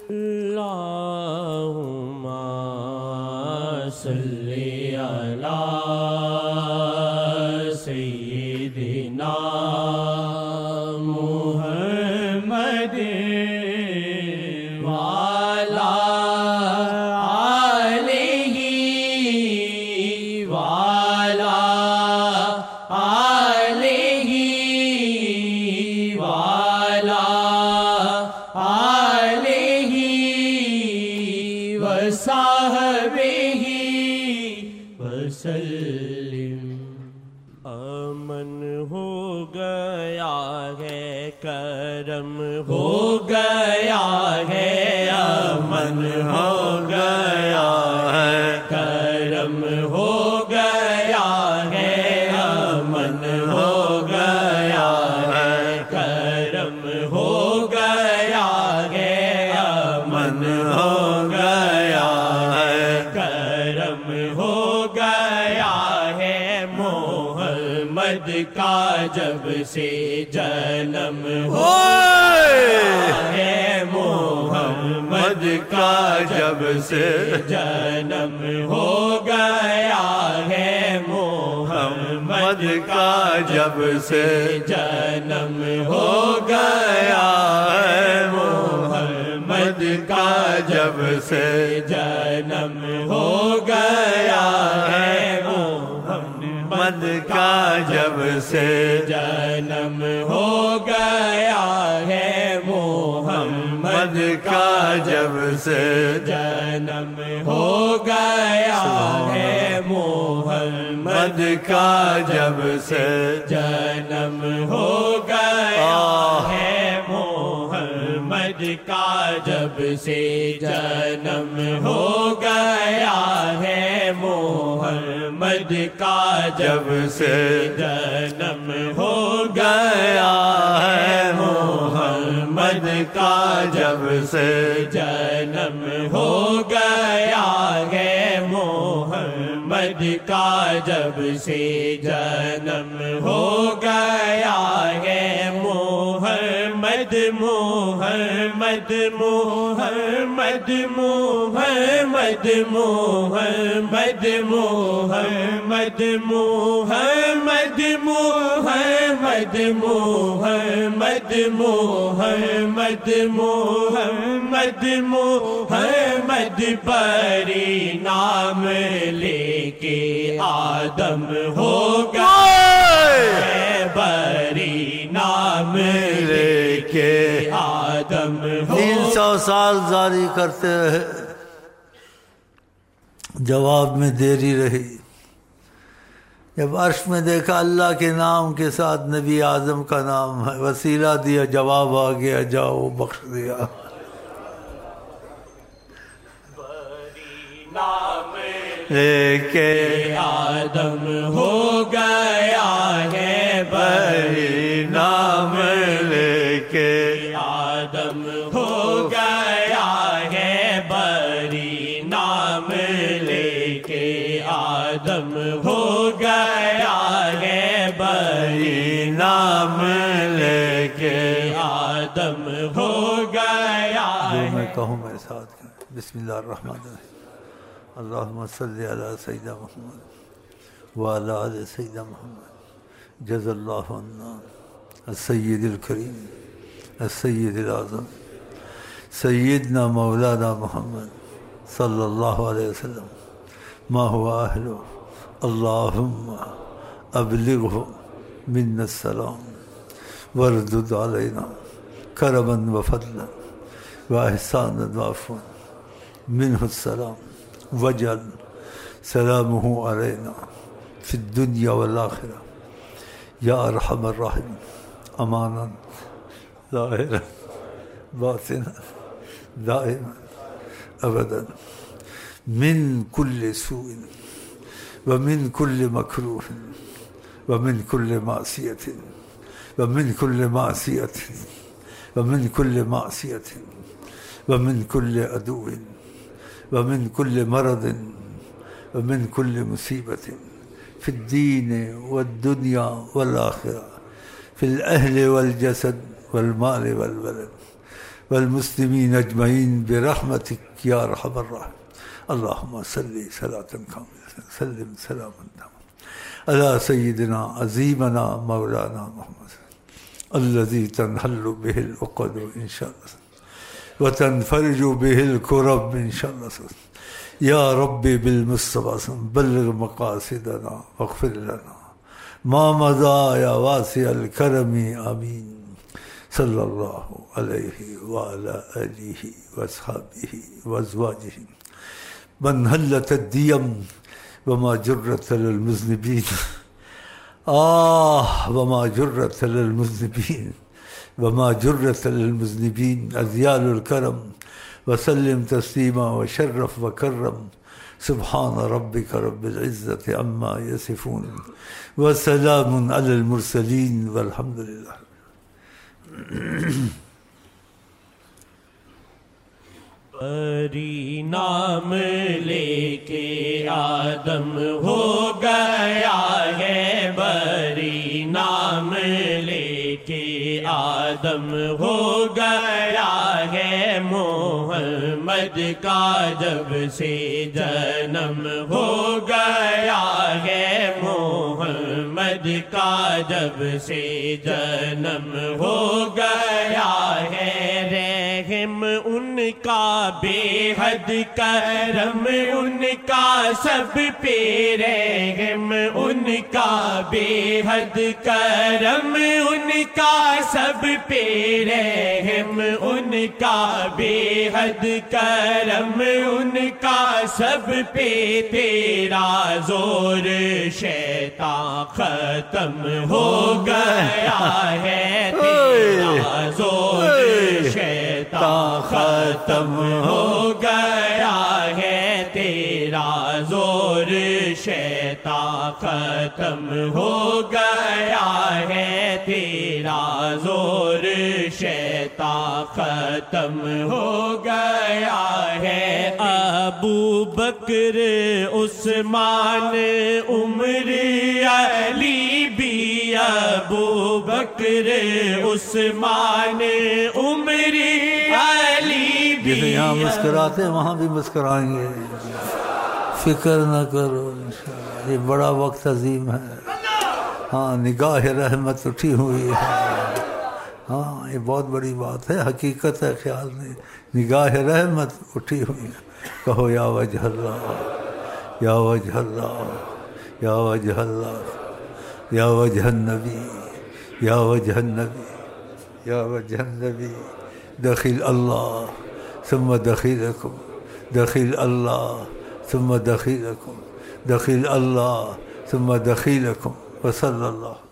اللہم صلی علی سیدنا محمد وعلی آلہ وعلی آلہ وعلی آلہ وصحبہ وسلم۔ امن ہو گیا ہے، کرم ہو گیا ہے، امن ہو گیا ہے، کرم ہو گیا ہے، امن ہو گیا ہے، کرم ہو گیا ہے، امن ہو گیا ہے، کرم ہو گیا ہے۔ محمد کا جب سے جنم ہو ہے، محمد کا جب سے جنم ہو گیا ہے، محمد کا جب سے جنم ہو گیا ہے، محمد کا جب سے جنم ہو گیا ہے، محمد کا جب سے جنم ہو گیا ہے، محمد کا جب سے جنم ہو گیا ہے، محمد کا جب سے جنم ہو گیا ہے، محمد کا جب سے جنم ہو گیا ہے، محمد کا جب سے جنم ہو گیا ہے، محمد کا جب سے جنم ہو گیا ہے، محمد کا جب سے جنم ہو گیا ہے، محمد محمد محمد محمد محمد محمد محمد محمد محمد محمد محمد محمد بری نام لے کے آدم ہوگا، بری نام لے کے آدم ہوگا۔ 300 سال جاری کرتے رہے، جواب میں دیری رہی۔ جب عرش میں دیکھا اللہ کے نام کے ساتھ نبی اعظم کا نام ہے، وسیلہ دیا، جواب آ گیا، جاؤ بخش دیا۔ لے کے آدم ہو گیا ہے، بری نام لے کے آدم ہو گیا ہے، بری نام لے کے آدم ہو گیا ہے، بری نام لے کے آدم ہو گیا ہے۔ جو میں کہوں میں ساتھ کریں۔ بسم اللہ الرحمن الرحیم۔ اللہم صلی علی سیدنا محمد وعلی آل سیدنا محمد۔ جز اللہ عنا السید الکریم السید الاعظم سیدنا مولانا محمد صلی اللہ علیہ وسلم ما هو اہلہ، اللہم ابلغہ منا السلام واردد علینا کرما وفضلا واحسانا وعفوا منہ السلام وجعل سلامہ علینا فی الدنیا والآخرہ یا ارحم الراحمین، امانا ظاہرا باطنا دائما ابدا من کل سوء ومن کل مکروہ ومن کل معصیت ومن کل معصیت ومن کل معصیت ومن کل عدو ومن کل مرض ومن کل مصیبت فی الدین والدنیا والآخرہ، فی الأہل والجسد والمال والولد والمسلمين أجمعين برحمتك يا أرحم الراحمين. اللهم صل صلاة كاملة سلم سلاما تاما على سيدنا عظيمنا مولانا محمد الذي تنحل به العقد إن شاء الله وتنفرج به الكرب إن شاء الله. يا ربي بالمصطفى بلغ مقاصدنا واغفر لنا ما مضى يا واسع الكرم آمين. صلى الله عليه وعلى آله وأصحابه وأزواجه من هلت الديم وما جرت للمذنبين وما جرت للمذنبين وما جرت للمذنبين أذيال الكرم. وسلم تسليما وشرف وكرم. سبحان ربك رب العزة عما يصفون وسلام على المرسلين والحمد لله. بری نام لے کے آدم ہو گیا ہے، بری نام لے کے آدم ہو گیا ہے، محمد کا جب سے جنم ہو گیا ہے، محمد کا جب سے جنم ہو گیا ہے، رحم ان کا بے حد کرم ان کا سب پہ رحم ان کا بے حد کرم ان کا سب پہ رحم ان کا بے حد کرم ان کا سب پہ، تیرا زور شیطان ختم ہو گیا ہے، تیرا زور شیطان ختم ہو گیا ہے، تیرا زور شیطان ختم ہو گیا ہے، تیرا زور شیطان ختم ہو گیا ہے۔ ابو بکر عثمان عمر علی بھی، ابو بکر عثمان عمر علی بھی، جیسے یہاں مسکراتے وہاں بھی مسکرائیں گے، فکر نہ کرو انشاءاللہ۔ یہ بڑا وقت عظیم ہے، ہاں نگاہ رحمت اٹھی ہوئی ہے، ہاں یہ بہت بڑی بات ہے، حقیقت ہے، خیال نہیں، نگاہ رحمت اٹھی ہوئی ہے۔ کہو یا وجہ اللہ یا وجہ اللہ یا وجہ اللہ یا وجہ النبی یا وجہ النبی یا وجہ النبی، دخیل اللہ ثم دخیلکم، دخیل اللہ ثم دخیلکم، دخیل اللہ ثم دخیلکم، وصلی اللہ